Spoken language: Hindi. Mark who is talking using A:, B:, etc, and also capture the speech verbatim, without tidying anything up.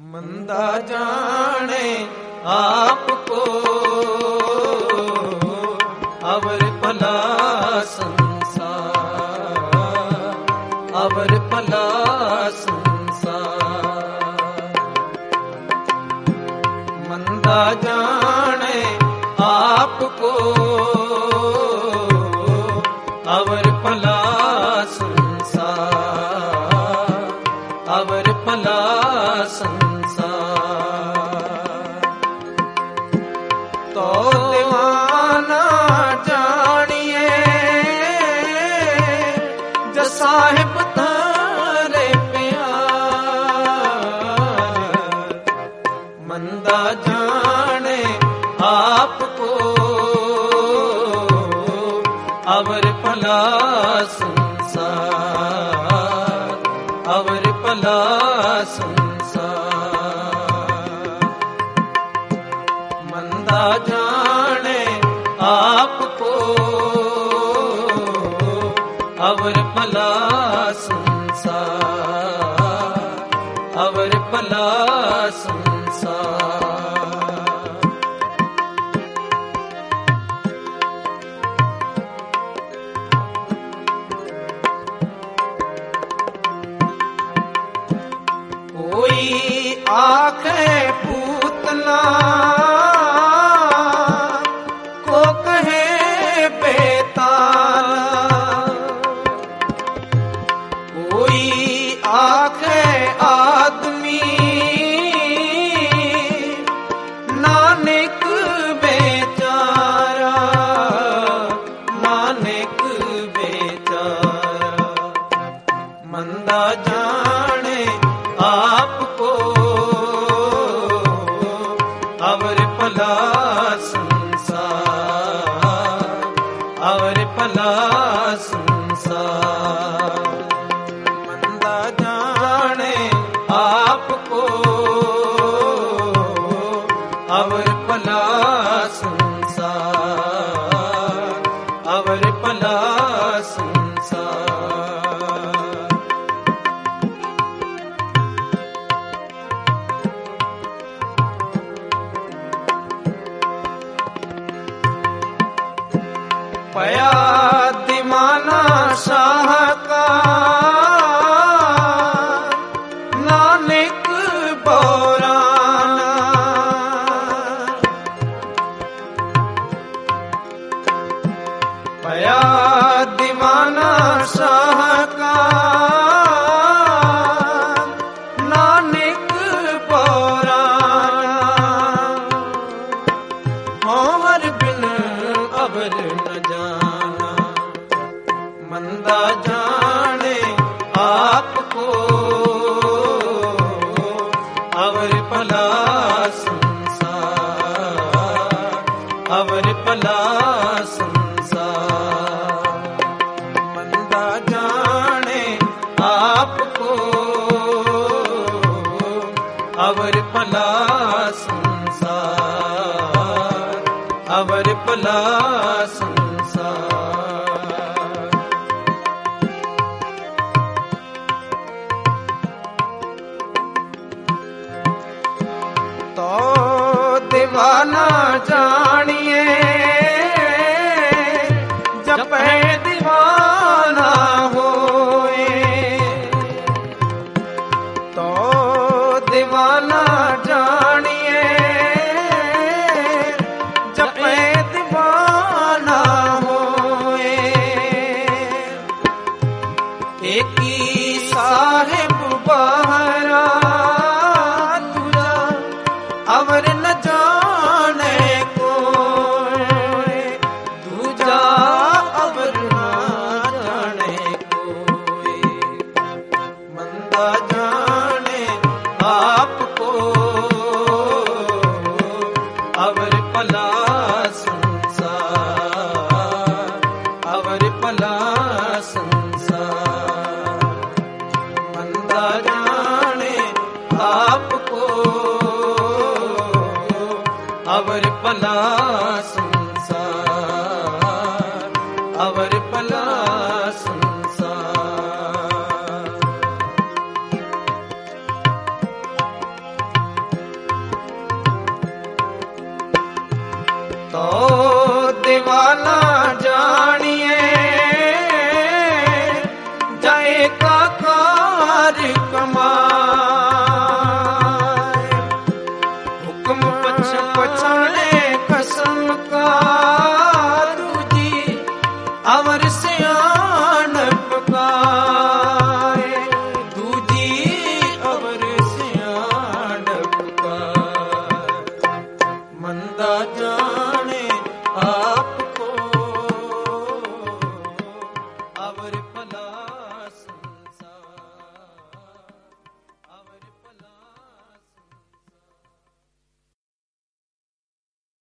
A: मंदा जाने आपको अवर भला संसार, अवर भला संसार। मंदा जाने आपको अवर भला संसार, अवर भला संसार। तो दीवाना जानिए जो साहिब थारे प्यार। मंदा जाने आपको अवर भला संसार, अवर भला संसार। मंदा जाने आपको अवर भला संसार, अवर भला संसार। कोई आखे पूतना को कहे बेताला, कोई आखे आदमी नानक बेचारा, नानक बेचारा। मंदा जाने आपको अवर भला संसार, अवर भला संसार। मंदा जाने आपको अवर भला संसार, अवर भला संसार। पया दीवाना शाह का नानक बोराना। पया दीवाना शाह का नानक बोराना। होवर बिन अवर न जाना। मंदा जाने आपको अवर भला संसार, अवर भला संसार। मंदा जाने आपको अवर भला संसार, अवर भला संसार। तो दीवाना जानिए जपे दीवाना होए। तो दीवाना जानिए जपे दीवाना होए। एक ही साहिब बहरा तुझा अवर न जाने कोई, दूजा अवर न जाने कोई। मंदा जाने आपको अवर भला संसार, अवर भला संसार। मंदा जाने आपको अवर भला संसार, अवर भला संसार। का कार्य कमाए। हुक्म पछ पछाणे कसम कारू जी, अवर सियाणप का